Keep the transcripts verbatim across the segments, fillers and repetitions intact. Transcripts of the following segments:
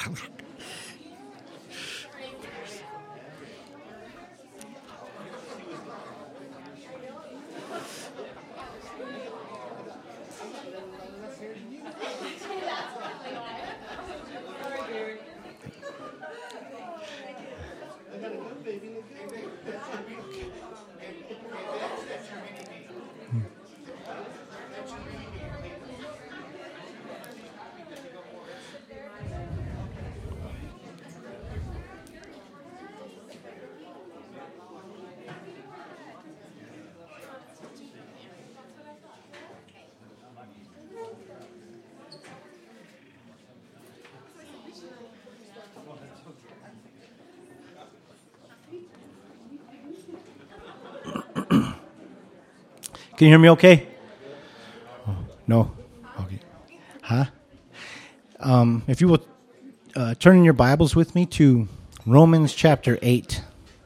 Can you hear me okay? Oh, no? Okay. Huh? Um, if you will uh, turn in your Bibles with me to Romans chapter eight.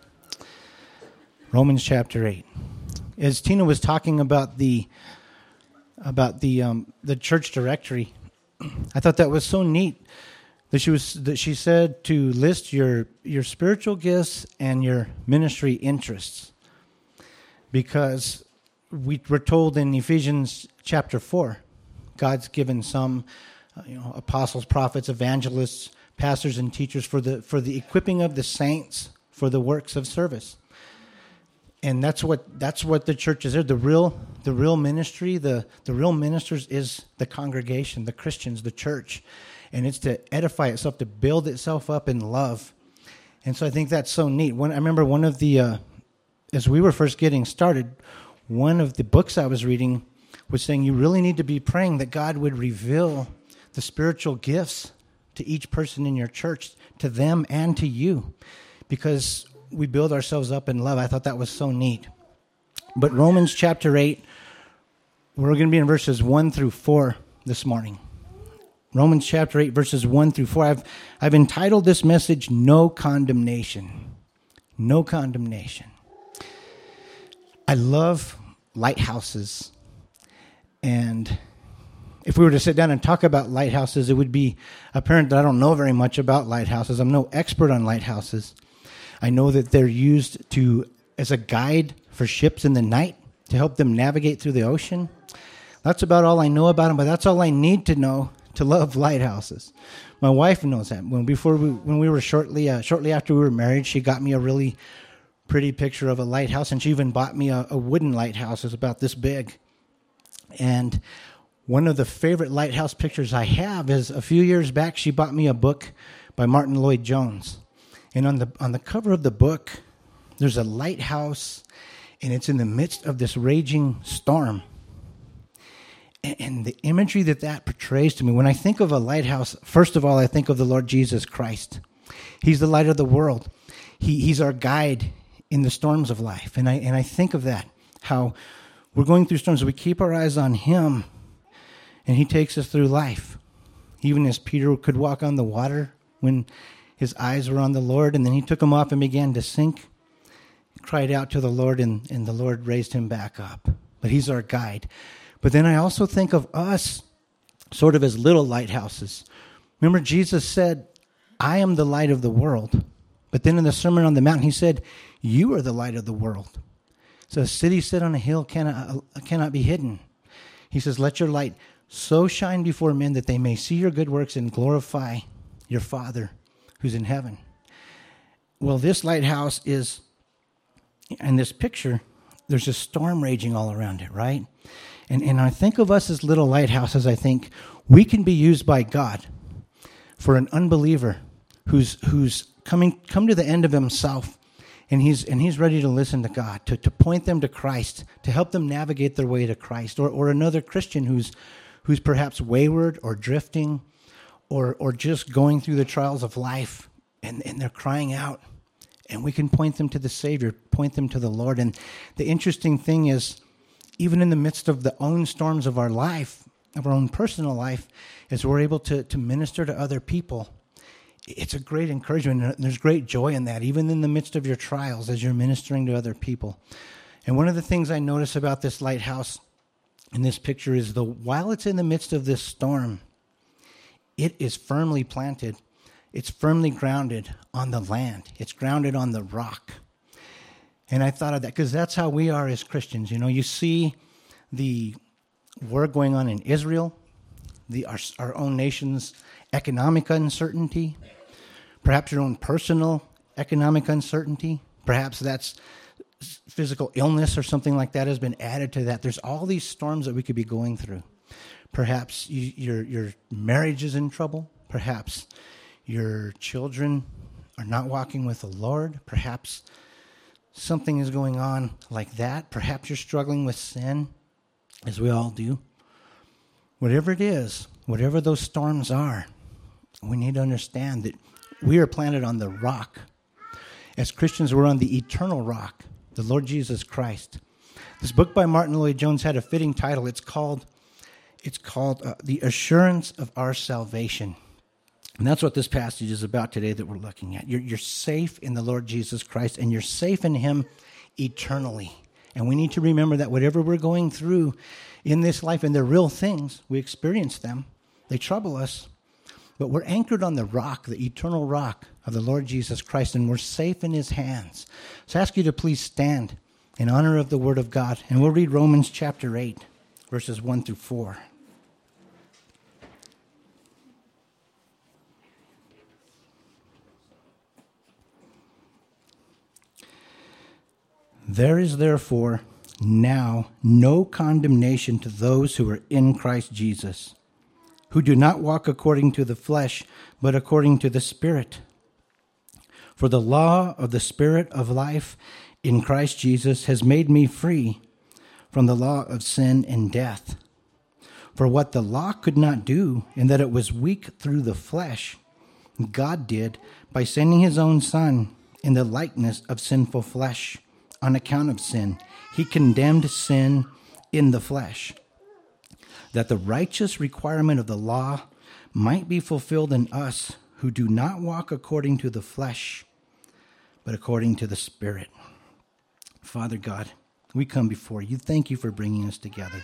Romans chapter eight. As Tina was talking about the about the um, the church directory, I thought that was so neat that she was that she said to list your your spiritual gifts and your ministry interests, because we were told in Ephesians chapter four, God's given some, uh, you know, apostles, prophets, evangelists, pastors, and teachers for the for the equipping of the saints for the works of service. And that's what that's what the church is there. The real the real ministry, the the real ministers is the congregation, the Christians, the church, and it's to edify itself, to build itself up in love. And so I think that's so neat. When I remember one of the uh, as we were first getting started, one of the books I was reading was saying you really need to be praying that God would reveal the spiritual gifts to each person in your church, to them and to you, because we build ourselves up in love. I thought that was so neat. But Romans chapter eight, we're going to be in verses one through four this morning. Romans chapter eight, verses one through four. I've, I've entitled this message, No Condemnation. No Condemnation. I love lighthouses, and if we were to sit down and talk about lighthouses, it would be apparent that I don't know very much about lighthouses. I'm no expert on lighthouses. I know that they're used to as a guide for ships in the night to help them navigate through the ocean. That's about all I know about them, but that's all I need to know to love lighthouses. My wife knows that. When before we, when we were shortly uh, shortly after we were married, she got me a really pretty picture of a lighthouse, and she even bought me a, a wooden lighthouse. It's about this big. And one of the favorite lighthouse pictures I have is a few years back, she bought me a book by Martin Lloyd-Jones. And on the on the cover of the book, there's a lighthouse, and it's in the midst of this raging storm. And, and the imagery that that portrays to me, when I think of a lighthouse, first of all, I think of the Lord Jesus Christ. He's the light of the world. He He's our guide in the storms of life. And I and I think of that, how we're going through storms, we keep our eyes on Him, and He takes us through life. Even as Peter could walk on the water when his eyes were on the Lord, and then he took them off and began to sink, he cried out to the Lord, and, and the Lord raised him back up. But He's our guide. But then I also think of us sort of as little lighthouses. Remember, Jesus said, I am the light of the world. But then in the Sermon on the Mount, He said, you are the light of the world. So a city set on a hill cannot, uh, cannot be hidden. He says, let your light so shine before men that they may see your good works and glorify your Father who's in heaven. Well, this lighthouse is, in this picture, there's a storm raging all around it, right? And, and I think of us as little lighthouses. I think we can be used by God for an unbeliever who's who's coming come to the end of himself, and he's and he's ready to listen to God, to, to point them to Christ, to help them navigate their way to Christ, or or another Christian who's who's perhaps wayward or drifting, or or just going through the trials of life, and, and they're crying out, and we can point them to the Savior, point them to the Lord. And the interesting thing is, even in the midst of the own storms of our life, of our own personal life, is we're able to, to minister to other people. It's a great encouragement, and there's great joy in that, even in the midst of your trials as you're ministering to other people. And one of the things I notice about this lighthouse in this picture is, the while it's in the midst of this storm, it is firmly planted it's firmly grounded on the land. It's grounded on the rock. And I thought of that because that's how we are as Christians. You know, you see the war going on in Israel, the our, our own nation's economic uncertainty, perhaps your own personal economic uncertainty. Perhaps that's physical illness or something like that has been added to that. There's all these storms that we could be going through. Perhaps you, your your marriage is in trouble. Perhaps your children are not walking with the Lord. Perhaps something is going on like that. Perhaps you're struggling with sin, as we all do. Whatever it is, whatever those storms are, we need to understand that we are planted on the rock. As Christians, we're on the eternal rock, the Lord Jesus Christ. This book by Martin Lloyd-Jones had a fitting title. It's called, it's called uh, The Assurance of Our Salvation. And that's what this passage is about today that we're looking at. You're, you're safe in the Lord Jesus Christ, and you're safe in him eternally. And we need to remember that whatever we're going through in this life, and they're real things, we experience them, they trouble us, but we're anchored on the rock, the eternal rock of the Lord Jesus Christ, and we're safe in his hands. So I ask you to please stand in honor of the word of God, and we'll read Romans chapter eight, verses one through four. There is therefore now no condemnation to those who are in Christ Jesus, who do not walk according to the flesh, but according to the Spirit. For the law of the Spirit of life in Christ Jesus has made me free from the law of sin and death. For what the law could not do, in that it was weak through the flesh, God did by sending his own Son in the likeness of sinful flesh. On account of sin, he condemned sin in the flesh, that the righteous requirement of the law might be fulfilled in us who do not walk according to the flesh, but according to the Spirit. Father God, we come before you. Thank you for bringing us together.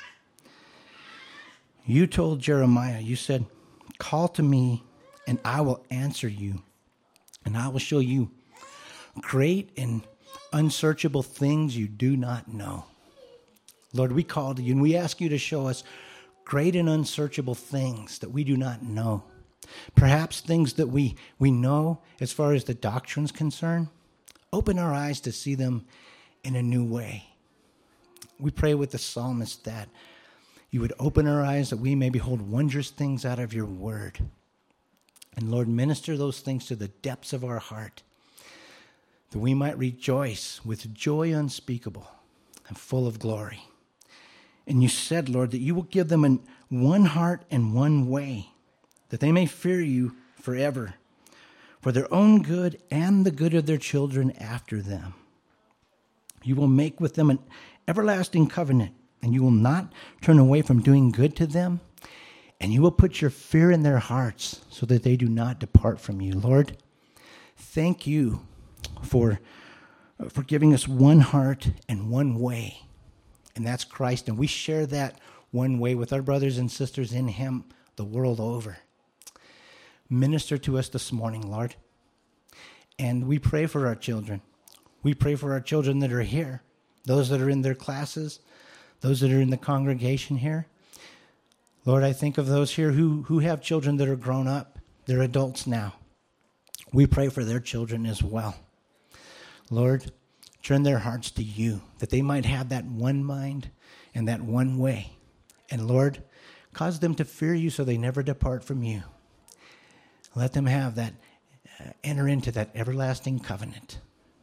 You told Jeremiah, you said, call to me and I will answer you, and I will show you great and unsearchable things you do not know. Lord, we call to you and we ask you to show us great and unsearchable things that we do not know. Perhaps things that we, we know as far as the doctrine's concerned. Open our eyes to see them in a new way. We pray with the psalmist that you would open our eyes that we may behold wondrous things out of your word. And Lord, minister those things to the depths of our heart, that we might rejoice with joy unspeakable and full of glory. And you said, Lord, that you will give them an one heart and one way, that they may fear you forever, for their own good and the good of their children after them. You will make with them an everlasting covenant, and you will not turn away from doing good to them, and you will put your fear in their hearts so that they do not depart from you. Lord, thank you for, for giving us one heart and one way, and that's Christ. And we share that one way with our brothers and sisters in him the world over. Minister to us this morning, Lord. And we pray for our children. We pray for our children that are here, those that are in their classes, those that are in the congregation here. Lord, I think of those here who, who have children that are grown up. They're adults now. We pray for their children as well. Lord, turn their hearts to you, that they might have that one mind and that one way. And Lord, cause them to fear you so they never depart from you. Let them have that, uh, enter into that everlasting covenant.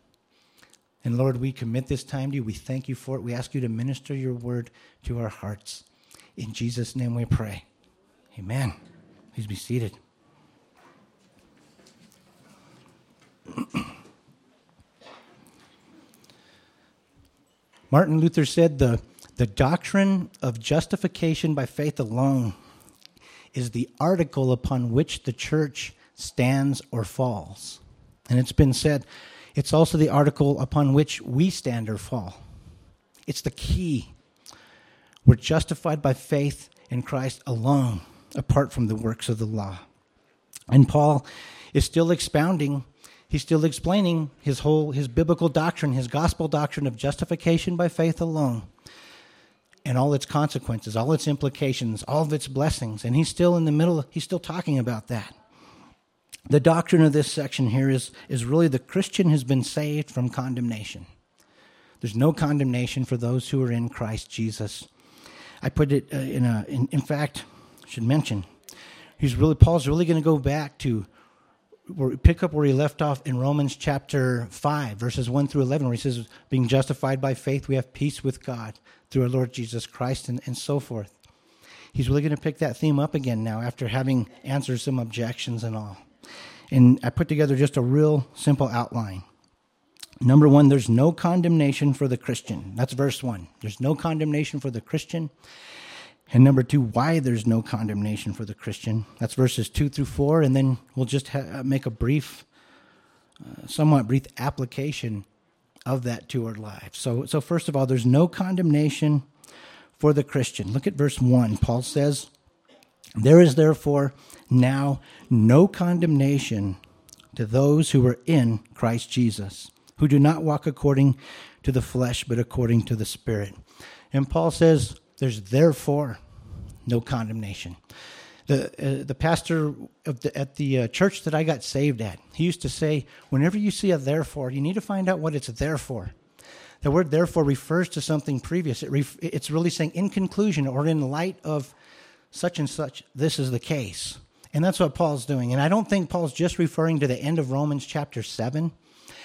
And Lord, we commit this time to you. We thank you for it. We ask you to minister your word to our hearts. In Jesus' name we pray. Amen. Please be seated. Martin Luther said the, the doctrine of justification by faith alone is the article upon which the church stands or falls. And it's been said, it's also the article upon which we stand or fall. It's the key. We're justified by faith in Christ alone, apart from the works of the law. And Paul is still expounding, he's still explaining his whole, his biblical doctrine, his gospel doctrine of justification by faith alone, and all its consequences, all its implications, all of its blessings. And he's still in the middle, he's still talking about that. The doctrine of this section here is, is really the Christian has been saved from condemnation. There's no condemnation for those who are in Christ Jesus. I put it uh, in a, in, in fact, I should mention, he's really, Paul's really going to go back to, where, pick up where he left off in Romans chapter five, verses one through eleven, where he says, being justified by faith, we have peace with God through our Lord Jesus Christ, and, and so forth. He's really going to pick that theme up again now after having answered some objections and all. And I put together just a real simple outline. Number one, there's no condemnation for the Christian. That's verse one. There's no condemnation for the Christian. And number two, why there's no condemnation for the Christian. That's verses two through four. And then we'll just ha- make a brief, uh, somewhat brief application of that to our lives. So, so first of all, there's no condemnation for the Christian. Look at verse one. Paul says, there is therefore now no condemnation to those who are in Christ Jesus, who do not walk according to the flesh, but according to the Spirit. And Paul says, there's therefore no condemnation. The uh, the pastor of the, at the uh, church that I got saved at, he used to say, whenever you see a therefore, you need to find out what it's there for. The word therefore refers to something previous. It ref, it's really saying in conclusion or in light of such and such, this is the case. And that's what Paul's doing. And I don't think Paul's just referring to the end of Romans chapter seven.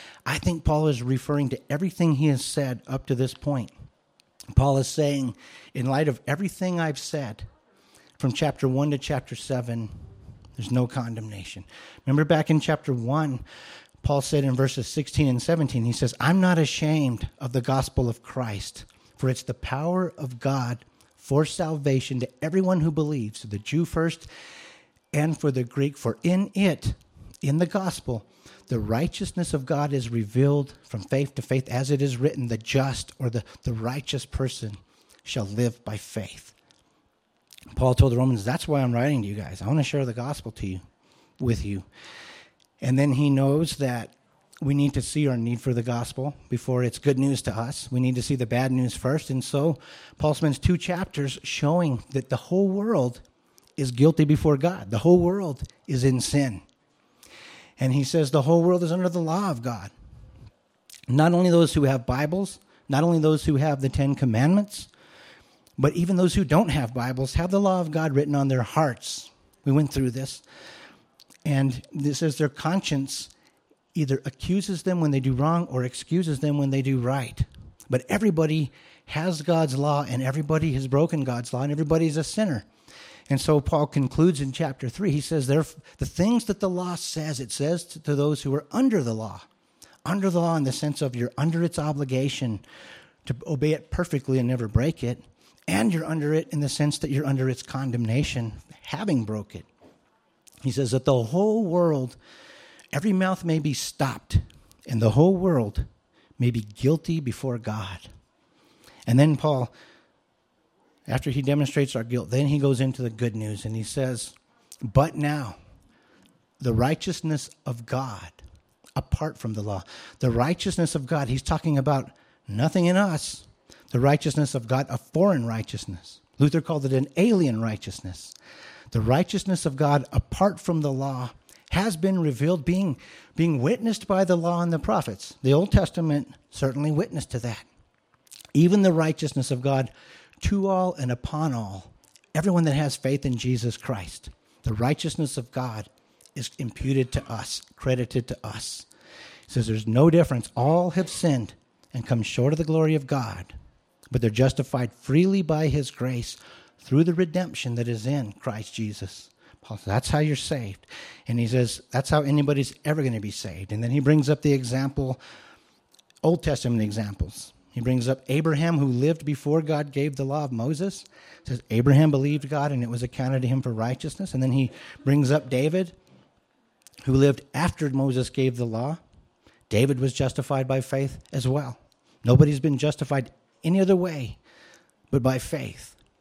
I think Paul is referring to everything he has said up to this point. Paul is saying, in light of everything I've said, from chapter one to chapter seven, there's no condemnation. Remember back in chapter one, Paul said in verses sixteen and seventeen, he says, I'm not ashamed of the gospel of Christ, for it's the power of God for salvation to everyone who believes, to the Jew first and for the Greek. For in it, in the gospel, the righteousness of God is revealed from faith to faith, as it is written, the just or the, the righteous person shall live by faith. Paul told the Romans, that's why I'm writing to you guys. I want to share the gospel to you, with you. And then he knows that we need to see our need for the gospel before it's good news to us. We need to see the bad news first. And so Paul spends two chapters showing that the whole world is guilty before God. The whole world is in sin. And he says the whole world is under the law of God. Not only those who have Bibles, not only those who have the Ten Commandments, but even those who don't have Bibles have the law of God written on their hearts. We went through this. And this says their conscience either accuses them when they do wrong or excuses them when they do right. But everybody has God's law, and everybody has broken God's law, and everybody's a sinner. And so Paul concludes in chapter three. He says, there, the things that the law says, it says to, to those who are under the law. Under the law in the sense of you're under its obligation to obey it perfectly and never break it. And you're under it in the sense that you're under its condemnation, having broke it. He says that the whole world, every mouth may be stopped, and the whole world may be guilty before God. And then Paul, after he demonstrates our guilt, then he goes into the good news, and he says, but now, the righteousness of God, apart from the law, the righteousness of God, he's talking about nothing in us, the righteousness of God, a foreign righteousness. Luther called it an alien righteousness. The righteousness of God, apart from the law, has been revealed, being, being witnessed by the law and the prophets. The Old Testament certainly witnessed to that. Even the righteousness of God to all and upon all, everyone that has faith in Jesus Christ. The righteousness of God is imputed to us, credited to us. He says there's no difference. All have sinned and come short of the glory of God, but they're justified freely by his grace through the redemption that is in Christ Jesus. Paul says, that's how you're saved. And he says, that's how anybody's ever going to be saved. And then he brings up the example, Old Testament examples. He brings up Abraham, who lived before God gave the law of Moses. He says, Abraham believed God, and it was accounted to him for righteousness. And then he brings up David, who lived after Moses gave the law. David was justified by faith as well. Nobody's been justified any other way but by faith.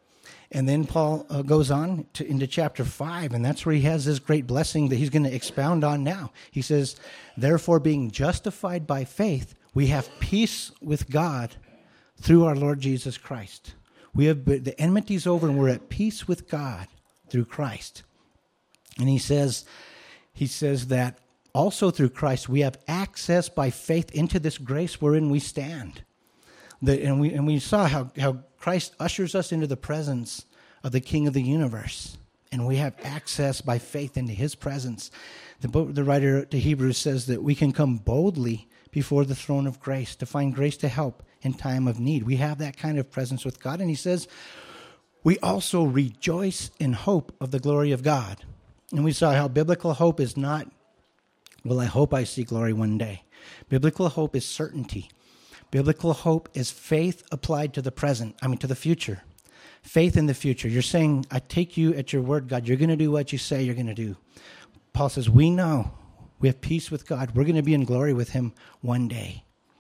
And then Paul uh, goes on to, into chapter five, and that's where he has this great blessing that he's going to expound on now. He says, therefore, being justified by faith, we have peace with God through our Lord Jesus Christ. We have the enmity's over, and we're at peace with God through Christ. And he says, he says that also through Christ we have access by faith into this grace wherein we stand. The, and we and we saw how, how Christ ushers us into the presence of the King of the universe. And we have access by faith into his presence. The, the writer to Hebrews says that we can come boldly before the throne of grace to find grace to help in time of need. We have that kind of presence with God. And he says, we also rejoice in hope of the glory of God. And we saw how biblical hope is not, well, I hope I see glory one day. Biblical hope is certainty. Biblical hope is faith applied to the present, I mean to the future. Faith in the future. You're saying, I take you at your word, God. You're going to do what you say you're going to do. Paul says, we know we have peace with God. We're going to be in glory with him one day.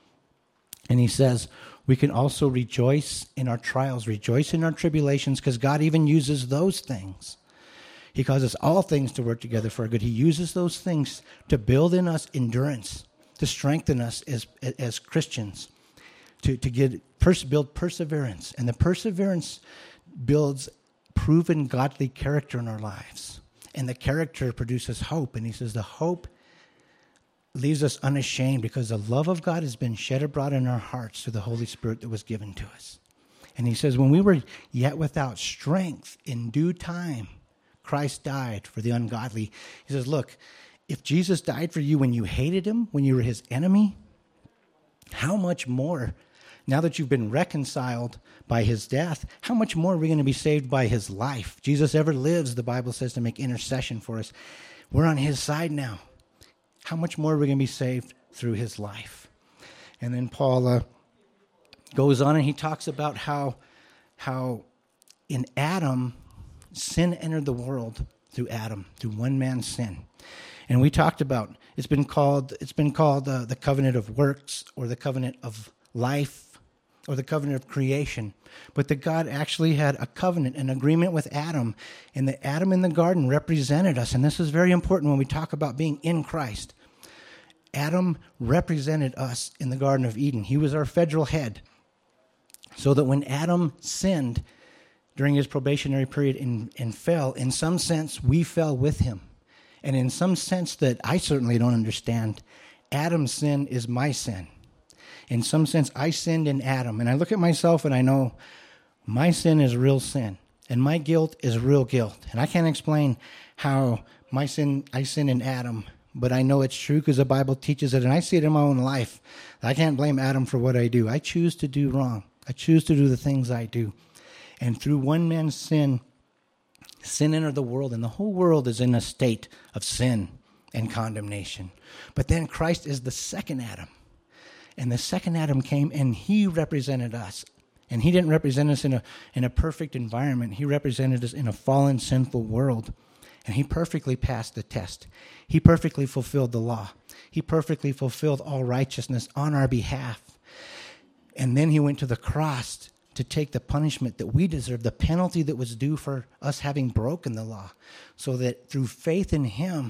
And he says, we can also rejoice in our trials, rejoice in our tribulations, because God even uses those things. He causes all things to work together for our good. He uses those things to build in us endurance, to strengthen us as as Christians, to, to get pers- build perseverance. And the perseverance builds proven godly character in our lives. And the character produces hope. And he says the hope leaves us unashamed because the love of God has been shed abroad in our hearts through the Holy Spirit that was given to us. And he says, when we were yet without strength, in due time, Christ died for the ungodly. He says, look, if Jesus died for you when you hated him, when you were his enemy, how much more, now that you've been reconciled by his death, how much more are we going to be saved by his life? Jesus ever lives, the Bible says, to make intercession for us. We're on his side now. How much more are we going to be saved through his life? And then Paul uh, goes on and he talks about how, how in Adam, sin entered the world through Adam, through one man's sin. And we talked about, it's been called, it's been called uh, the covenant of works, or the covenant of life, or the covenant of creation. But that God actually had a covenant, an agreement with Adam, and that Adam in the garden represented us. And this is very important when we talk about being in Christ. Adam represented us in the Garden of Eden. He was our federal head. So that when Adam sinned during his probationary period and, and fell, in some sense, we fell with him. And in some sense that I certainly don't understand, Adam's sin is my sin. In some sense, I sinned in Adam. And I look at myself and I know my sin is real sin. And my guilt is real guilt. And I can't explain how my sin, I sin in Adam, but I know it's true because the Bible teaches it. And I see it in my own life. I can't blame Adam for what I do. I choose to do wrong. I choose to do the things I do. And through one man's sin, sin entered the world, and the whole world is in a state of sin and condemnation. But then Christ is the second Adam. And the second Adam came, and he represented us. And he didn't represent us in a in a perfect environment. He represented us in a fallen, sinful world. And he perfectly passed the test. He perfectly fulfilled the law. He perfectly fulfilled all righteousness on our behalf. And then he went to the cross to take the punishment that we deserve, the penalty that was due for us having broken the law, so that through faith in him,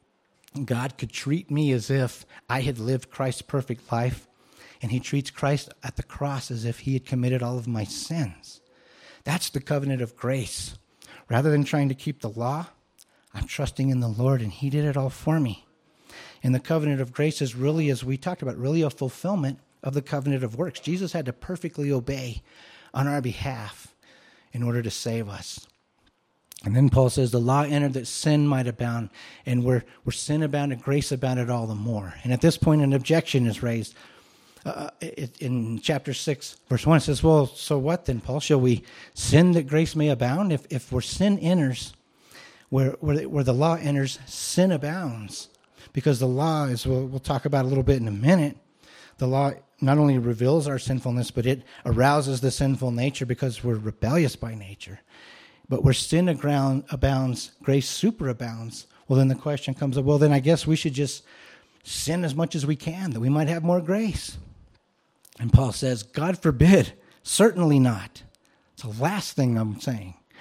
God could treat me as if I had lived Christ's perfect life, and he treats Christ at the cross as if he had committed all of my sins. That's the covenant of grace. Rather than trying to keep the law, I'm trusting in the Lord, and he did it all for me. And the covenant of grace is really, as we talked about, really a fulfillment of the covenant of works. Jesus had to perfectly obey on our behalf in order to save us. And then Paul says the law entered that sin might abound, and where, where sin abounded, grace abounded all the more. And at this point, an objection is raised. Uh, it, in chapter six, verse one, it says, well, so what then, Paul? Shall we sin that grace may abound? If, if where sin enters, where, where, where the law enters, sin abounds. Because the law, as we'll, we'll talk about a little bit in a minute, the law not only reveals our sinfulness, but it arouses the sinful nature because we're rebellious by nature. But where sin abounds, grace superabounds. Well, then the question comes up, well, then I guess we should just sin as much as we can, that we might have more grace. And Paul says, God forbid, certainly not. It's the last thing I'm saying.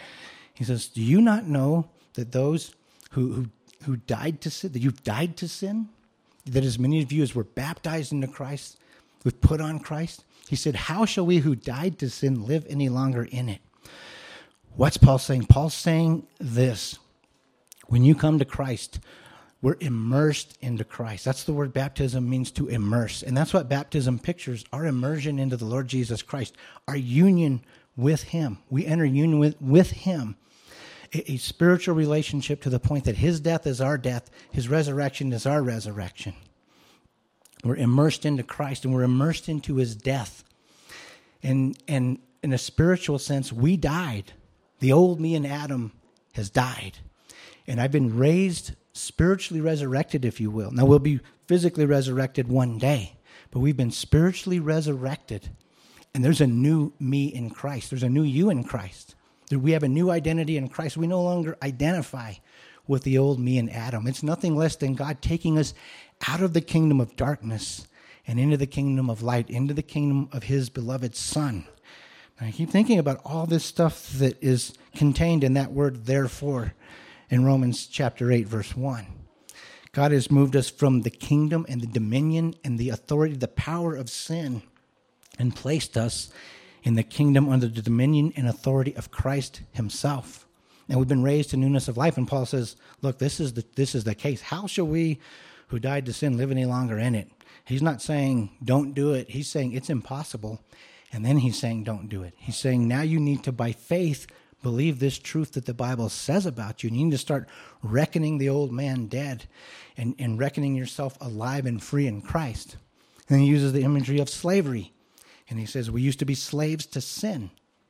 He says, do you not know that those who, who, who died to sin, that you've died to sin? That as many of you as were baptized into Christ, we've put on Christ? He said, how shall we who died to sin live any longer in it? What's Paul saying? Paul's saying this. When you come to Christ, we're immersed into Christ. That's the word baptism means, to immerse. And that's what baptism pictures, our immersion into the Lord Jesus Christ, our union with him. We enter union with, with him, a, a spiritual relationship to the point that his death is our death, his resurrection is our resurrection. We're immersed into Christ, and we're immersed into his death. And, and in a spiritual sense, we died. The old me in Adam has died. And I've been raised, spiritually resurrected, if you will. Now, we'll be physically resurrected one day, but we've been spiritually resurrected. And there's a new me in Christ. There's a new you in Christ. We have a new identity in Christ. We no longer identify with the old me in Adam. It's nothing less than God taking us out of the kingdom of darkness and into the kingdom of light, into the kingdom of his beloved Son. And I keep thinking about all this stuff that is contained in that word, therefore, in Romans chapter eight, verse one. God has moved us from the kingdom and the dominion and the authority, the power of sin, and placed us in the kingdom under the dominion and authority of Christ himself. And we've been raised to newness of life. And Paul says, look, this is the this is the case. How shall we who died to sin live any longer in it? He's not saying don't do it. He's saying it's impossible. And then he's saying don't do it. He's saying now you need to, by faith, believe this truth that the Bible says about you. And you need to start reckoning the old man dead and, and reckoning yourself alive and free in Christ. And he uses the imagery of slavery. And he says, we used to be slaves to sin.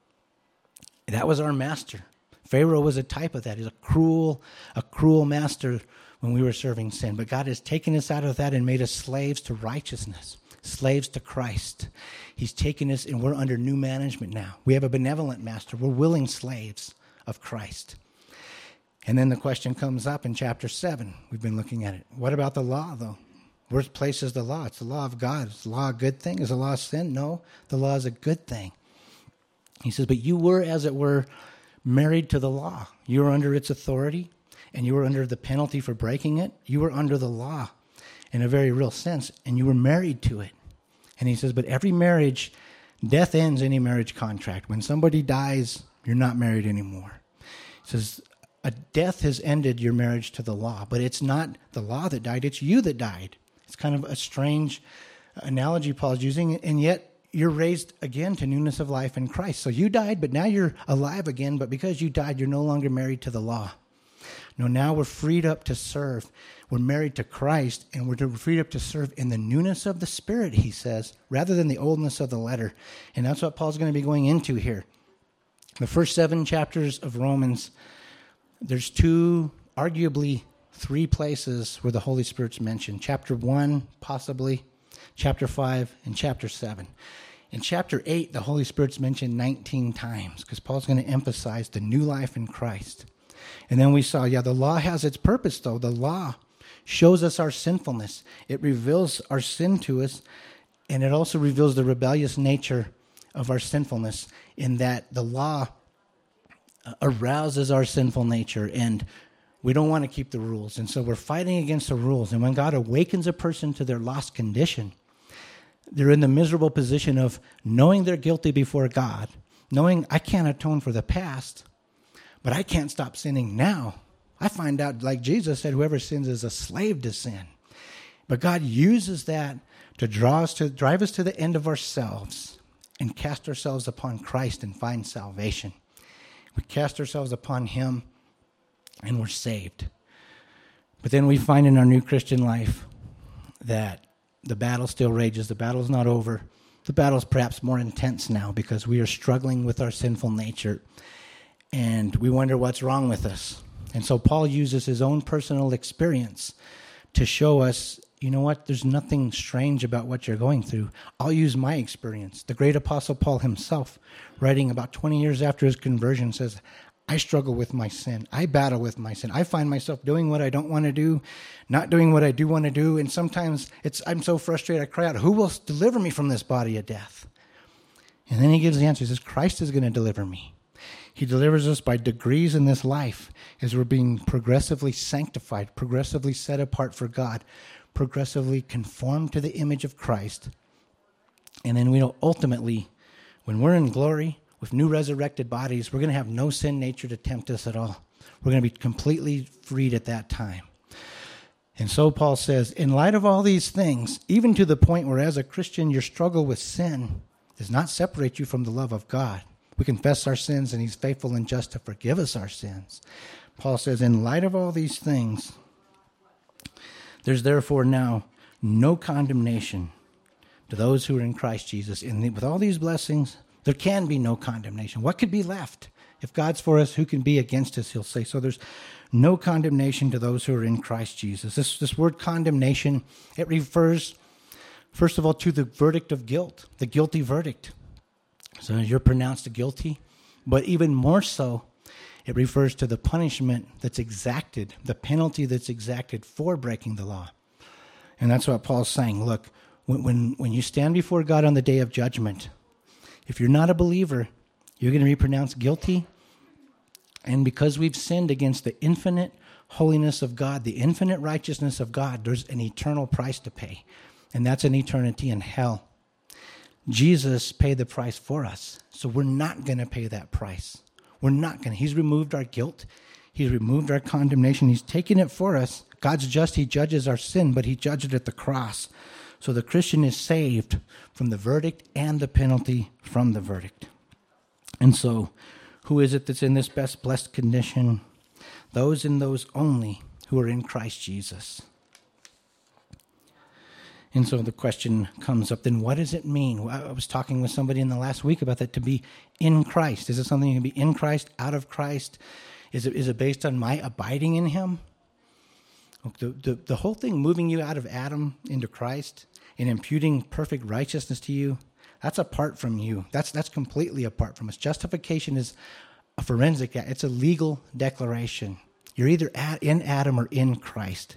That was our master. Pharaoh was a type of that. He's a cruel, a cruel master when we were serving sin. But God has taken us out of that and made us slaves to righteousness, slaves to Christ. He's taken us, and we're under new management now. We have a benevolent master. We're willing slaves of Christ. And then the question comes up in chapter seven. We've been looking at it. What about the law, though? Where places the law? It's the law of God. Is the law a good thing? Is the law sin? No, the law is a good thing. He says, but you were, as it were, married to the law. You were under its authority, and you were under the penalty for breaking it. You were under the law in a very real sense, and you were married to it. And he says, but every marriage, death ends any marriage contract. When somebody dies, you're not married anymore. He says, a death has ended your marriage to the law, but it's not the law that died, it's you that died. It's kind of a strange analogy Paul's using, and yet you're raised again to newness of life in Christ. So you died, but now you're alive again, but because you died, you're no longer married to the law. No, now we're freed up to serve. We're married to Christ, and we're freed up to serve in the newness of the Spirit, he says, rather than the oldness of the letter. And that's what Paul's going to be going into here. The first seven chapters of Romans, there's two, arguably three places where the Holy Spirit's mentioned. Chapter one, possibly, chapter five, and chapter seven. In chapter eight, the Holy Spirit's mentioned nineteen times because Paul's going to emphasize the new life in Christ. And then we saw, yeah, the law has its purpose, though. The law shows us our sinfulness. It reveals our sin to us, and it also reveals the rebellious nature of our sinfulness in that the law arouses our sinful nature, and we don't want to keep the rules. And so we're fighting against the rules. And when God awakens a person to their lost condition, they're in the miserable position of knowing they're guilty before God, knowing I can't atone for the past, but I can't stop sinning now. I find out, like Jesus said, whoever sins is a slave to sin. But God uses that to draw us to drive us to the end of ourselves and cast ourselves upon Christ and find salvation. We cast ourselves upon him and we're saved. But then we find in our new Christian life that the battle still rages. The battle's not over. The battle's perhaps more intense now because we are struggling with our sinful nature. And we wonder what's wrong with us. And so Paul uses his own personal experience to show us, you know what, there's nothing strange about what you're going through. I'll use my experience. The great apostle Paul himself, writing about twenty years after his conversion, says, I struggle with my sin. I battle with my sin. I find myself doing what I don't want to do, not doing what I do want to do. And sometimes it's I'm so frustrated, I cry out, who will deliver me from this body of death? And then he gives the answer. He says, Christ is going to deliver me. He delivers us by degrees in this life as we're being progressively sanctified, progressively set apart for God, progressively conformed to the image of Christ. And then we know ultimately, when we're in glory with new resurrected bodies, we're going to have no sin nature to tempt us at all. We're going to be completely freed at that time. And so Paul says, in light of all these things, even to the point where as a Christian your struggle with sin does not separate you from the love of God. We confess our sins and he's faithful and just to forgive us our sins. Paul says, in light of all these things, there's therefore now no condemnation to those who are in Christ Jesus. And with all these blessings, there can be no condemnation. What could be left? If God's for us, who can be against us, he'll say. So there's no condemnation to those who are in Christ Jesus. This, this word condemnation, it refers, first of all, to the verdict of guilt, the guilty verdict. So you're pronounced guilty, but even more so, it refers to the punishment that's exacted, the penalty that's exacted for breaking the law. And that's what Paul's saying. Look, when, when, when you stand before God on the day of judgment, if you're not a believer, you're going to be pronounced guilty. And because we've sinned against the infinite holiness of God, the infinite righteousness of God, there's an eternal price to pay. And that's an eternity in hell. Jesus paid the price for us. So we're not going to pay that price. We're not going to. He's removed our guilt. He's removed our condemnation. He's taken it for us. God's just. He judges our sin, but he judged it at the cross. So the Christian is saved from the verdict and the penalty from the verdict. And so, who is it that's in this best blessed condition? Those and those only who are in Christ Jesus. And so the question comes up, then what does it mean? I was talking with somebody in the last week about that, to be in Christ. Is it something you can be in Christ, out of Christ? Is it is it based on my abiding in him? The, the, the whole thing moving you out of Adam into Christ and imputing perfect righteousness to you, that's apart from you. That's that's completely apart from us. Justification is a forensic act. It's a legal declaration. You're either at, in Adam or in Christ.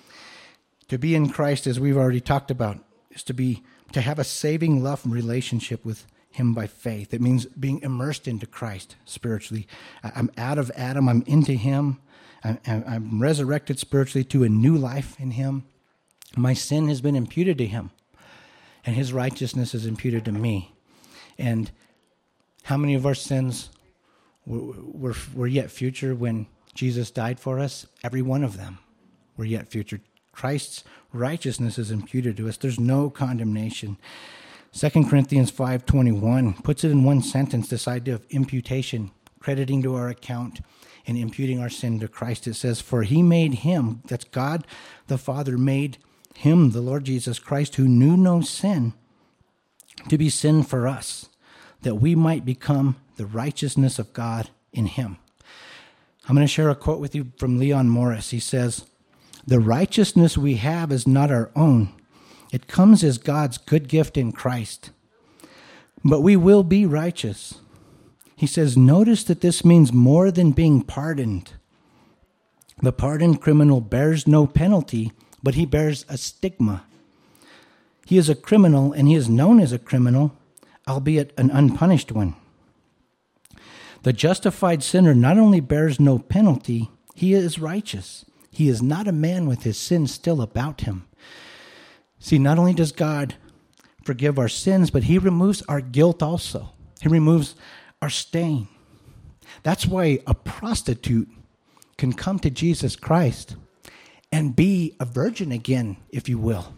To be in Christ, as we've already talked about, is to be to have a saving love and relationship with him by faith. It means being immersed into Christ spiritually. I'm out of Adam. I'm into him. I'm, I'm resurrected spiritually to a new life in him. My sin has been imputed to him, and his righteousness is imputed to me. And how many of our sins were, were, were yet future when Jesus died for us? Every one of them were yet future. Christ's righteousness is imputed to us. There's no condemnation. Second Corinthians five twenty-one puts it in one sentence, this idea of imputation, crediting to our account and imputing our sin to Christ. It says, for he made him, that's God the Father, made him, the Lord Jesus Christ, who knew no sin, to be sin for us, that we might become the righteousness of God in him. I'm going to share a quote with you from Leon Morris. He says, the righteousness we have is not our own. It comes as God's good gift in Christ. But we will be righteous. He says, notice that this means more than being pardoned. The pardoned criminal bears no penalty, but he bears a stigma. He is a criminal, and he is known as a criminal, albeit an unpunished one. The justified sinner not only bears no penalty, he is righteous. He is not a man with his sins still about him. See, not only does God forgive our sins, but he removes our guilt also. He removes our stain. That's why a prostitute can come to Jesus Christ and be a virgin again, if you will.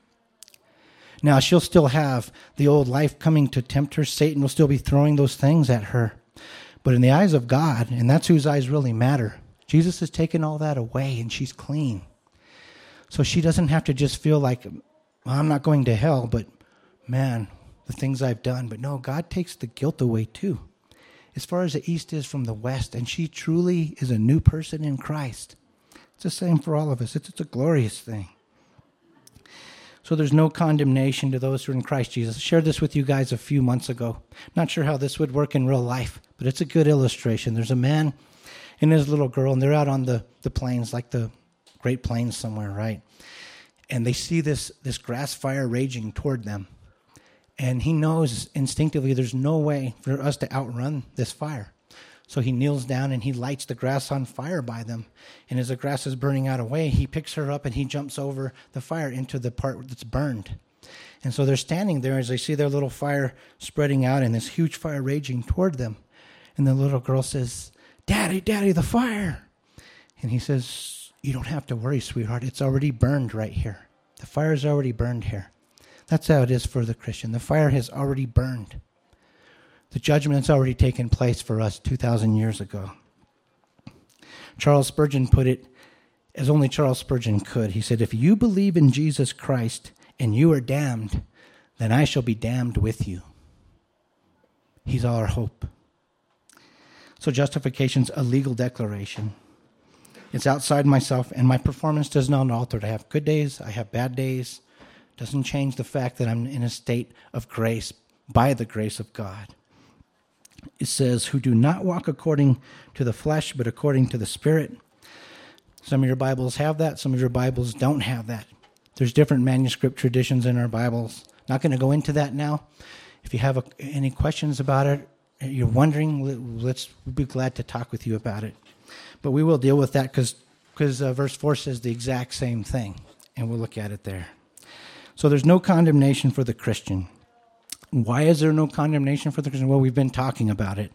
Now, she'll still have the old life coming to tempt her. Satan will still be throwing those things at her. But in the eyes of God, and that's whose eyes really matter, Jesus has taken all that away, and she's clean. So she doesn't have to just feel like, well, I'm not going to hell, but man, the things I've done. But no, God takes the guilt away too. As far as the east is from the west, and she truly is a new person in Christ. It's the same for all of us. It's, it's a glorious thing. So there's no condemnation to those who are in Christ Jesus. I shared this with you guys a few months ago. Not sure how this would work in real life, but it's a good illustration. There's a man and his little girl, and they're out on the, the plains, like the Great Plains somewhere, right? And they see this, this grass fire raging toward them. And he knows instinctively there's no way for us to outrun this fire. So he kneels down and he lights the grass on fire by them. And as the grass is burning out away, he picks her up and he jumps over the fire into the part that's burned. And so they're standing there as they see their little fire spreading out and this huge fire raging toward them. And the little girl says, "Daddy, Daddy, the fire." And he says, "You don't have to worry, sweetheart. It's already burned right here. The fire is already burned here." That's how it is for the Christian. The fire has already burned. The judgment has already taken place for us two thousand years ago. Charles Spurgeon put it as only Charles Spurgeon could. He said, "If you believe in Jesus Christ and you are damned, then I shall be damned with you." He's all our hope. So justification's a legal declaration. It's outside myself, and my performance does not alter it. I have good days, I have bad days. Doesn't change the fact that I'm in a state of grace by the grace of God. It says, "Who do not walk according to the flesh, but according to the Spirit." Some of your Bibles have that. Some of your Bibles don't have that. There's different manuscript traditions in our Bibles. Not going to go into that now. If you have a, any questions about it, you're wondering, let's we'll be glad to talk with you about it. But we will deal with that because because uh, verse four says the exact same thing, and we'll look at it there. So there's no condemnation for the Christian. Why is there no condemnation for the Christian? Well, we've been talking about it.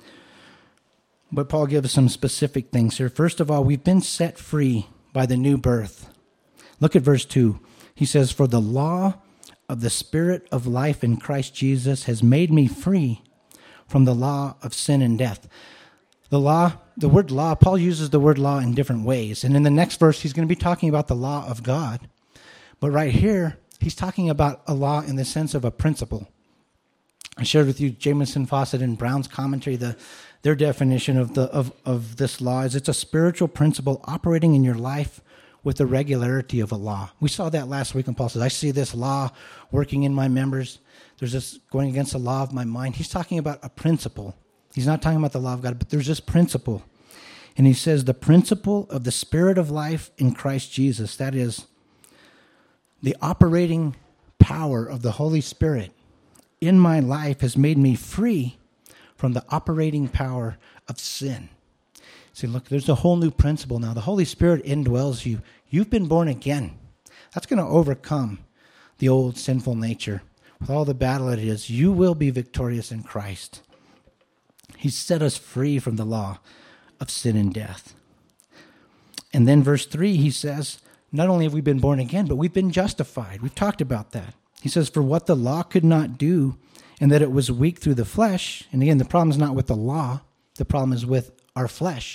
But Paul gives some specific things here. First of all, we've been set free by the new birth. Look at verse two. He says, "For the law of the Spirit of life in Christ Jesus has made me free from the law of sin and death." The law, the word law, Paul uses the word law in different ways. And in the next verse, he's going to be talking about the law of God. But right here, he's talking about a law in the sense of a principle. I shared with you Jamieson, Fawcett, and Brown's commentary. The, their definition of the of, of this law is it's a spiritual principle operating in your life with the regularity of a law. We saw that last week when Paul says, "I see this law working in my members. There's this going against the law of my mind." He's talking about a principle. He's not talking about the law of God, but there's this principle. And he says the principle of the Spirit of life in Christ Jesus, that is the operating power of the Holy Spirit in my life, has made me free from the operating power of sin. See, look, there's a whole new principle now. The Holy Spirit indwells you. You've been born again. That's going to overcome the old sinful nature. With all the battle it is, you will be victorious in Christ. He's set us free from the law of sin and death. And then verse three, he says, not only have we been born again, but we've been justified. We've talked about that. He says, "For what the law could not do, and that it was weak through the flesh." And again, the problem is not with the law. The problem is with our flesh.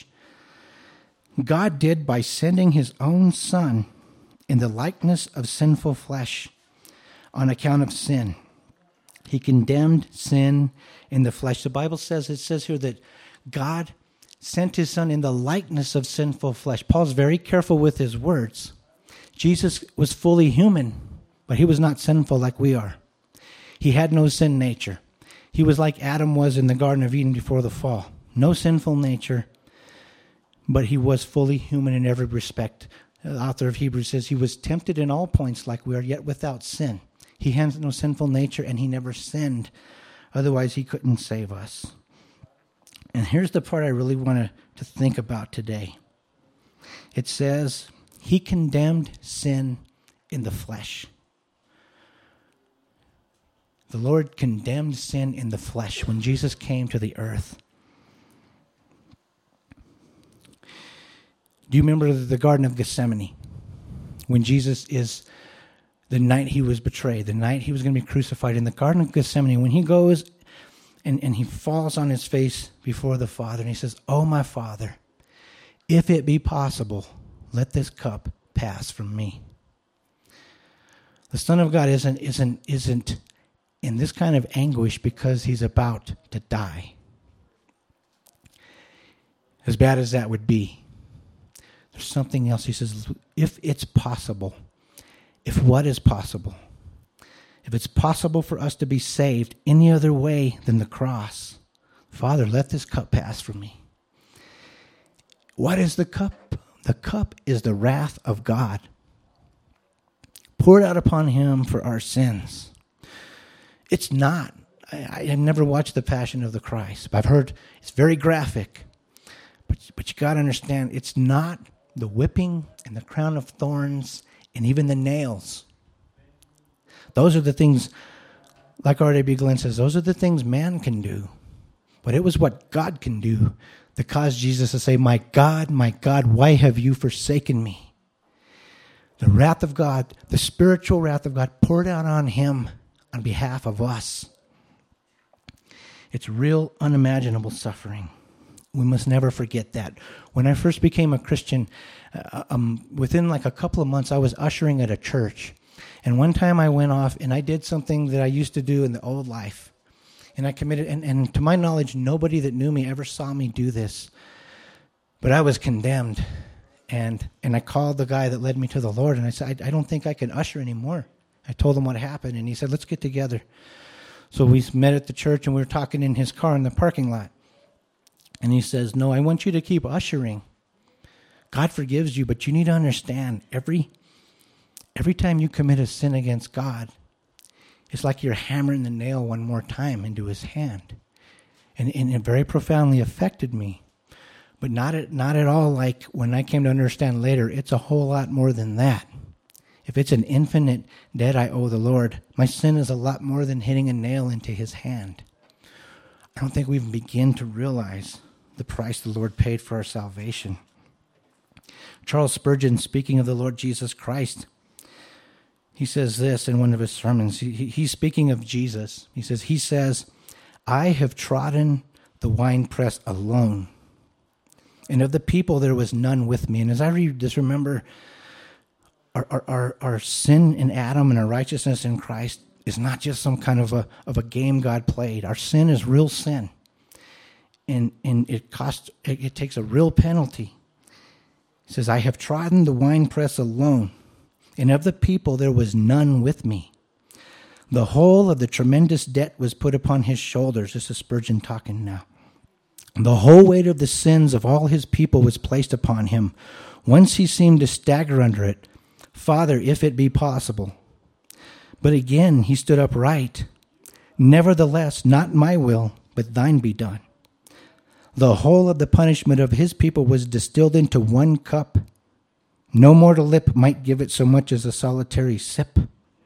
"God did by sending his own Son in the likeness of sinful flesh on account of sin. He condemned sin in the flesh." The Bible says, it says here that God sent his Son in the likeness of sinful flesh. Paul's very careful with his words. Jesus was fully human, but he was not sinful like we are. He had no sin nature. He was like Adam was in the Garden of Eden before the fall. No sinful nature, but he was fully human in every respect. The author of Hebrews says he was tempted in all points like we are, yet without sin. He has no sinful nature, and he never sinned. Otherwise, he couldn't save us. And here's the part I really want to think about today. It says, he condemned sin in the flesh. The Lord condemned sin in the flesh when Jesus came to the earth. Do you remember the Garden of Gethsemane? When Jesus is, the night he was betrayed, the night he was going to be crucified, in the Garden of Gethsemane, when he goes and, and he falls on his face before the Father, and he says, "Oh, my Father, if it be possible, let this cup pass from me." The Son of God isn't, isn't, isn't in this kind of anguish because he's about to die. As bad as that would be, there's something else. He says, if it's possible, if what is possible, if it's possible for us to be saved any other way than the cross, Father, let this cup pass from me. What is the cup? The cup is the wrath of God, poured out upon him for our sins. It's not I, I have never watched The Passion of the Christ, but I've heard it's very graphic. But, but you got to understand, it's not the whipping and the crown of thorns and even the nails. Those are the things, like R W Glenn says, those are the things man can do. But it was what God can do that caused Jesus to say, my God, my God, why have you forsaken me? The wrath of God, the spiritual wrath of God poured out on him on behalf of us. It's real unimaginable suffering. We must never forget that. When I first became a Christian, uh, um, within like a couple of months, I was ushering at a church. And one time I went off and I did something that I used to do in the old life. And I committed, and, and to my knowledge, nobody that knew me ever saw me do this. But I was condemned. And and I called the guy that led me to the Lord, and I said, I, I don't think I can usher anymore. I told him what happened, and he said, let's get together. So we met at the church, and we were talking in his car in the parking lot. And he says, no, I want you to keep ushering. God forgives you, but you need to understand, every every time you commit a sin against God, it's like you're hammering the nail one more time into his hand. And, and it very profoundly affected me. But not at, not at all like when I came to understand later, it's a whole lot more than that. If it's an infinite debt I owe the Lord, my sin is a lot more than hitting a nail into his hand. I don't think we even begin to realize the price the Lord paid for our salvation. Charles Spurgeon, speaking of the Lord Jesus Christ, he says this in one of his sermons. He, he's speaking of Jesus. He says, he says, I have trodden the winepress alone, and of the people there was none with me. And as I read this, remember, our, our, our, our sin in Adam and our righteousness in Christ is not just some kind of a of a game God played. Our sin is real sin. And and it costs it, it takes a real penalty. He says, I have trodden the winepress alone, and of the people there was none with me. The whole of the tremendous debt was put upon his shoulders. This is Spurgeon talking now. The whole weight of the sins of all his people was placed upon him. Once he seemed to stagger under it. Father, if it be possible. But again he stood upright. Nevertheless, not my will, but thine be done. The whole of the punishment of his people was distilled into one cup. No mortal lip might give it so much as a solitary sip.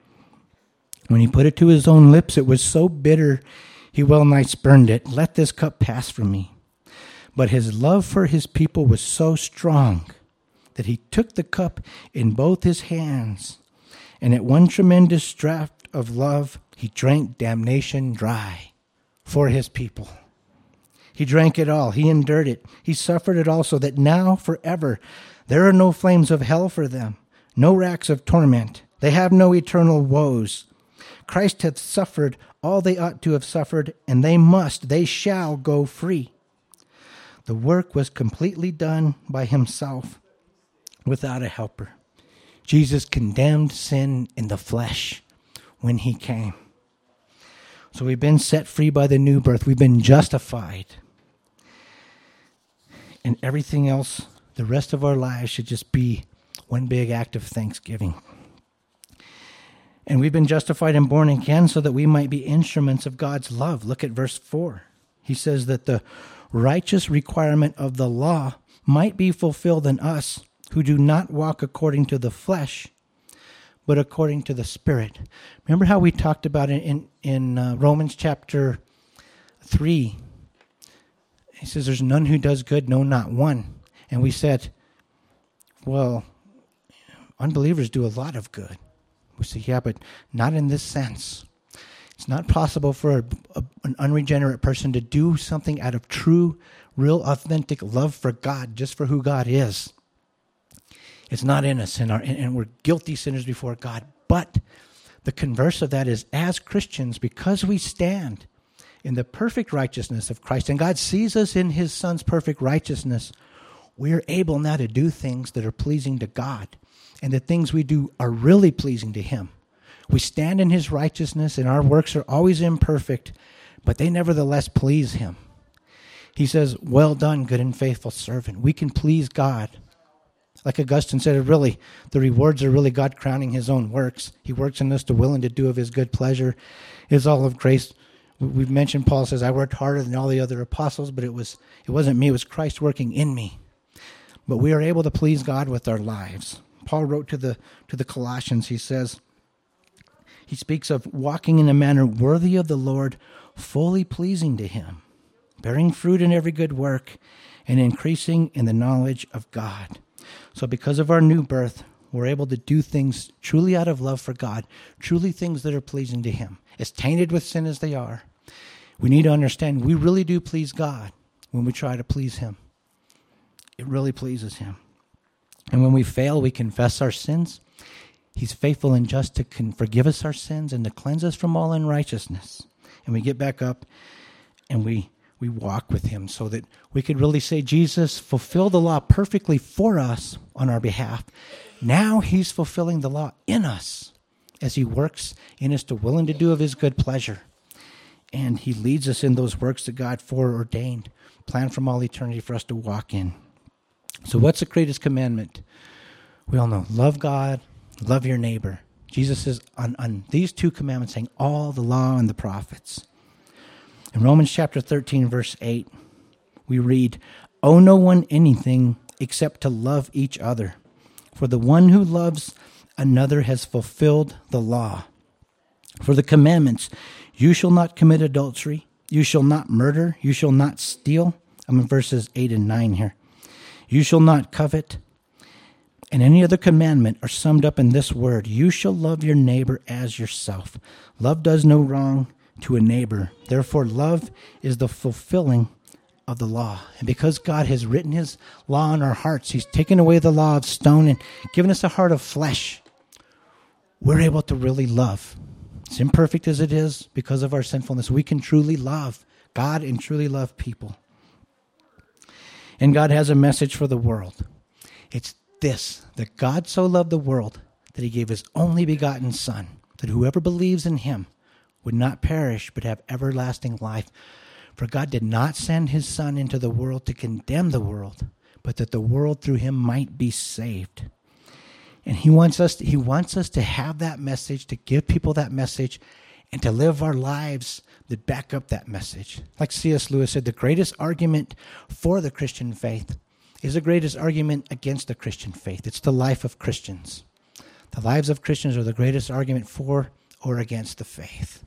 When he put it to his own lips, it was so bitter, he well nigh spurned it. Let this cup pass from me. But his love for his people was so strong that he took the cup in both his hands, and at one tremendous draught of love, he drank damnation dry for his people. He drank it all. He endured it. He suffered it all, so that now forever there are no flames of hell for them, no racks of torment. They have no eternal woes. Christ hath suffered all they ought to have suffered, and they must, they shall go free. The work was completely done by himself without a helper. Jesus condemned sin in the flesh when he came. So we've been set free by the new birth. We've been justified. And everything else, the rest of our lives should just be one big act of thanksgiving. And we've been justified and born again so that we might be instruments of God's love. Look at verse four. He says that the righteous requirement of the law might be fulfilled in us who do not walk according to the flesh, but according to the Spirit. Remember how we talked about it in, in uh, Romans chapter three. He says, there's none who does good, no, not one. And we said, well, unbelievers do a lot of good. We say, yeah, but not in this sense. It's not possible for a, a, an unregenerate person to do something out of true, real, authentic love for God, just for who God is. It's not in us, and, our, and we're guilty sinners before God. But the converse of that is, as Christians, because we stand in the perfect righteousness of Christ, and God sees us in his Son's perfect righteousness, we are able now to do things that are pleasing to God. And the things we do are really pleasing to him. We stand in his righteousness, and our works are always imperfect, but they nevertheless please him. He says, well done, good and faithful servant. We can please God. Like Augustine said, really, the rewards are really God crowning his own works. He works in us to will and to do of his good pleasure. It is all of grace We've mentioned Paul says, I worked harder than all the other apostles, but it was it wasn't me, it was Christ working in me. But we are able to please God with our lives. Paul wrote to the to the Colossians, he says, he speaks of walking in a manner worthy of the Lord, fully pleasing to him, bearing fruit in every good work, and increasing in the knowledge of God. So because of our new birth, we're able to do things truly out of love for God, truly things that are pleasing to him, as tainted with sin as they are. We need to understand we really do please God when we try to please him. It really pleases him. And when we fail, we confess our sins. He's faithful and just to can forgive us our sins and to cleanse us from all unrighteousness. And we get back up and we we walk with him so that we could really say Jesus fulfilled the law perfectly for us on our behalf. Now he's fulfilling the law in us as he works in us to will and to do of his good pleasure. And he leads us in those works that God foreordained, planned from all eternity for us to walk in. So what's the greatest commandment? We all know, love God, love your neighbor. Jesus is on, on these two commandments saying all the law and the prophets. In Romans chapter thirteen, verse eight, we read, owe no one anything except to love each other. For the one who loves another has fulfilled the law. For the commandments, you shall not commit adultery, you shall not murder, you shall not steal. I'm in verses eight and nine here. You shall not covet. And any other commandment are summed up in this word, you shall love your neighbor as yourself. Love does no wrong to a neighbor. Therefore, love is the fulfilling of the law. And because God has written his law in our hearts, he's taken away the law of stone and given us a heart of flesh, we're able to really love. As imperfect as it is because of our sinfulness, we can truly love God and truly love people. And God has a message for the world. It's this, that God so loved the world that he gave his only begotten Son, that whoever believes in him would not perish but have everlasting life. For God did not send his Son into the world to condemn the world, but that the world through him might be saved. And he wants us to, he wants us to have that message, to give people that message, and to live our lives that back up that message. Like C S Lewis said, the greatest argument for the Christian faith is the greatest argument against the Christian faith. It's the life of Christians. The lives of Christians are the greatest argument for or against the faith.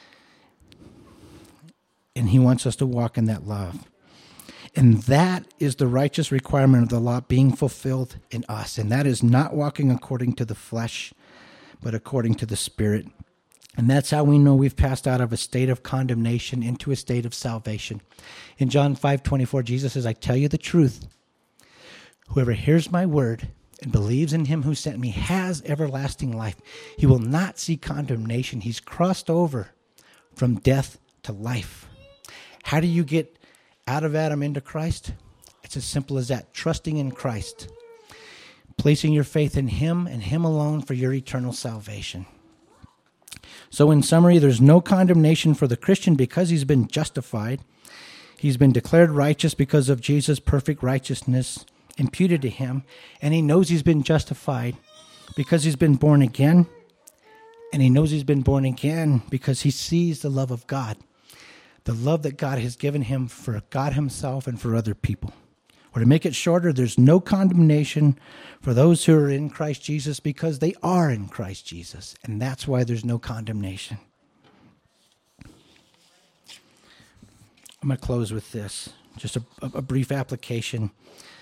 And he wants us to walk in that love. And that is the righteous requirement of the law being fulfilled in us. And that is not walking according to the flesh, but according to the Spirit. And that's how we know we've passed out of a state of condemnation into a state of salvation. In John five twenty-four, Jesus says, I tell you the truth. Whoever hears my word and believes in him who sent me has everlasting life. He will not see condemnation. He's crossed over from death to life. How do you get out of Adam into Christ? It's as simple as that, trusting in Christ, placing your faith in him and him alone for your eternal salvation. So in summary, there's no condemnation for the Christian because he's been justified. He's been declared righteous because of Jesus' perfect righteousness imputed to him, and he knows he's been justified because he's been born again, and he knows he's been born again because he sees the love of God, the love that God has given him for God himself and for other people. Or to make it shorter, there's no condemnation for those who are in Christ Jesus because they are in Christ Jesus, and that's why there's no condemnation. I'm going to close with this, just a, a brief application.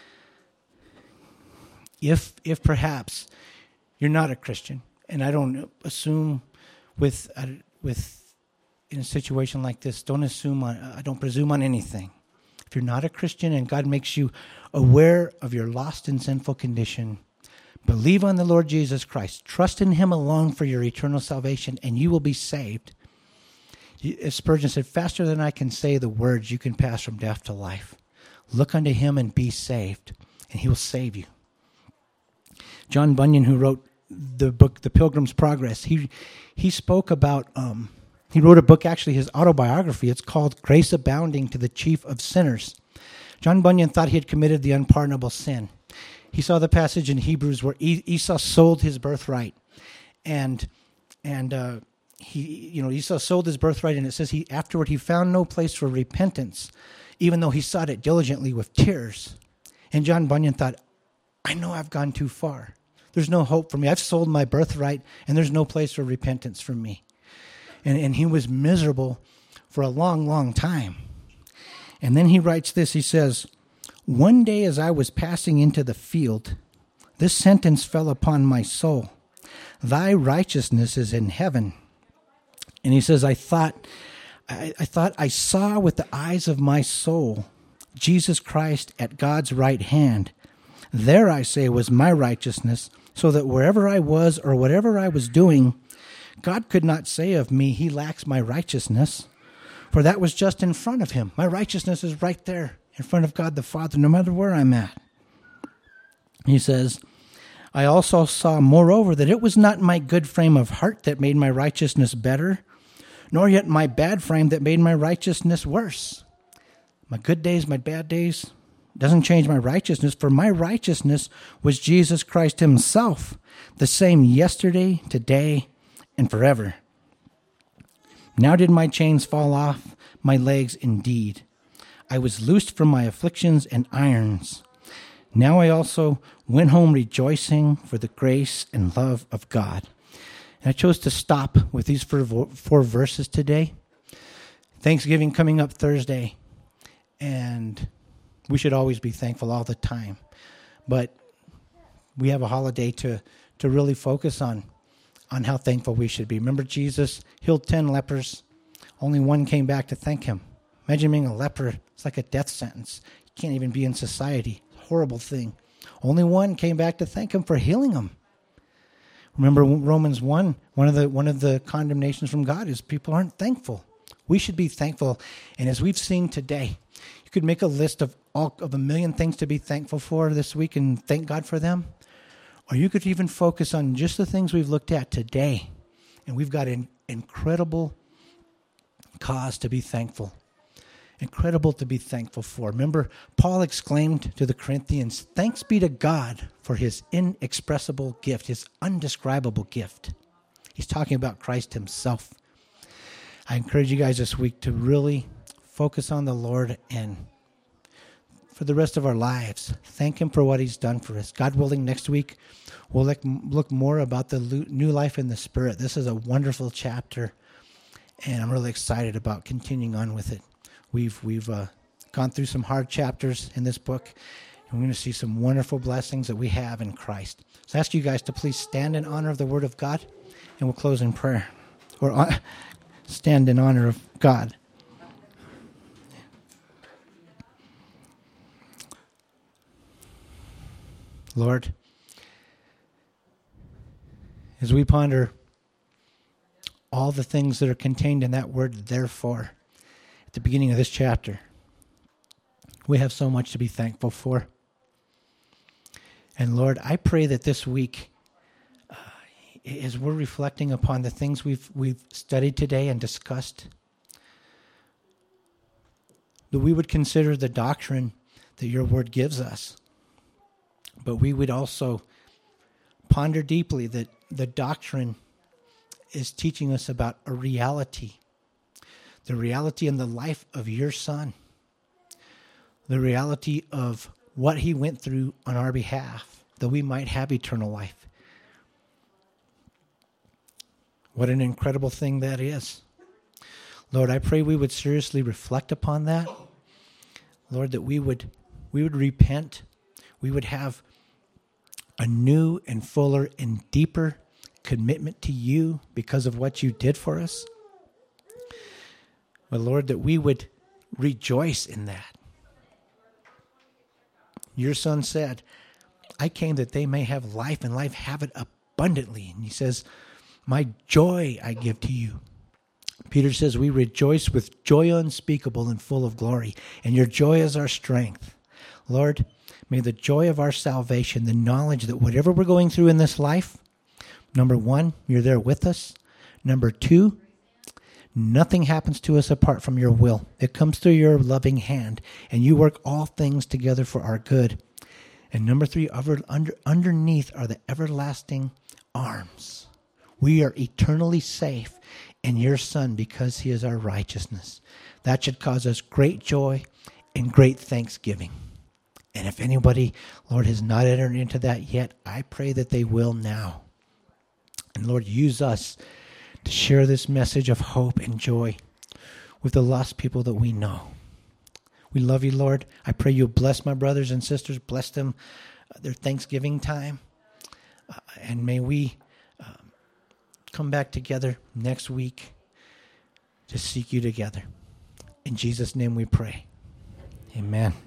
If if perhaps you're not a Christian, and I don't assume with uh, with in a situation like this, don't assume on, I don't presume on anything. If you're not a Christian and God makes you aware of your lost and sinful condition, believe on the Lord Jesus Christ. Trust in him alone for your eternal salvation, and you will be saved. As Spurgeon said, faster than I can say the words, you can pass from death to life. Look unto him and be saved, and he will save you. John Bunyan, who wrote the book The Pilgrim's Progress, he he spoke about, um, he wrote a book, actually his autobiography. It's called Grace Abounding to the Chief of Sinners. John Bunyan thought he had committed the unpardonable sin. He saw the passage in Hebrews where Esau sold his birthright, and and uh, he, you know, Esau sold his birthright, and it says he afterward he found no place for repentance, even though he sought it diligently with tears. And John Bunyan thought, I know I've gone too far. There's no hope for me. I've sold my birthright, and there's no place for repentance for me. And, and he was miserable for a long, long time. And then he writes this. He says, one day as I was passing into the field, this sentence fell upon my soul. Thy righteousness is in heaven. And he says, I thought, I, I thought I saw with the eyes of my soul Jesus Christ at God's right hand. There, I say, was my righteousness, so that wherever I was or whatever I was doing, God could not say of me, he lacks my righteousness, for that was just in front of him. My righteousness is right there in front of God the Father, no matter where I'm at. He says, I also saw, moreover, that it was not my good frame of heart that made my righteousness better, nor yet my bad frame that made my righteousness worse. My good days, my bad days, doesn't change my righteousness, for my righteousness was Jesus Christ himself, the same yesterday, today, and forever. Now did my chains fall off my legs indeed. I was loosed from my afflictions and irons. Now I also went home rejoicing for the grace and love of God. And I chose to stop with these four, four verses today. Thanksgiving coming up Thursday, and we should always be thankful all the time. But we have a holiday to, to really focus on, on how thankful we should be. Remember, Jesus healed ten lepers. Only one came back to thank him. Imagine being a leper. It's like a death sentence. You can't even be in society. Horrible thing. Only one came back to thank him for healing him. Remember Romans one, one of the one of the condemnations from God is people aren't thankful. We should be thankful. And as we've seen today, you could make a list of all of a million things to be thankful for this week and thank God for them. Or you could even focus on just the things we've looked at today. And we've got an incredible cause to be thankful. Incredible to be thankful for. Remember, Paul exclaimed to the Corinthians, thanks be to God for his inexpressible gift, his undescribable gift. He's talking about Christ himself. I encourage you guys this week to really focus on the Lord and for the rest of our lives, thank him for what he's done for us. God willing, next week, we'll look, look more about the new life in the Spirit. This is a wonderful chapter, and I'm really excited about continuing on with it. We've we've uh, gone through some hard chapters in this book, and we're going to see some wonderful blessings that we have in Christ. So I ask you guys to please stand in honor of the Word of God, and we'll close in prayer. Or uh, stand in honor of God. Lord, as we ponder all the things that are contained in that word, therefore, at the beginning of this chapter, we have so much to be thankful for. And Lord, I pray that this week, uh, as we're reflecting upon the things we've we've studied today and discussed, that we would consider the doctrine that your word gives us. But we would also ponder deeply that the doctrine is teaching us about a reality. The reality in the life of your Son. The reality of what he went through on our behalf, that we might have eternal life. What an incredible thing that is. Lord, I pray we would seriously reflect upon that. Lord, that we would we would repent. We would have a new and fuller and deeper commitment to you because of what you did for us. But Lord, that we would rejoice in that. Your Son said, I came that they may have life and life have it abundantly. And he says, my joy I give to you. Peter says, we rejoice with joy unspeakable and full of glory, and your joy is our strength. Lord, may the joy of our salvation, the knowledge that whatever we're going through in this life, number one, you're there with us. Number two, nothing happens to us apart from your will. It comes through your loving hand, and you work all things together for our good. And number three, under, under, underneath are the everlasting arms. We are eternally safe in your Son because he is our righteousness. That should cause us great joy and great thanksgiving. And if anybody, Lord, has not entered into that yet, I pray that they will now. And Lord, use us to share this message of hope and joy with the lost people that we know. We love you, Lord. I pray you bless my brothers and sisters, bless them, uh, their Thanksgiving time. Uh, and may we um, come back together next week to seek you together. In Jesus' name we pray. Amen.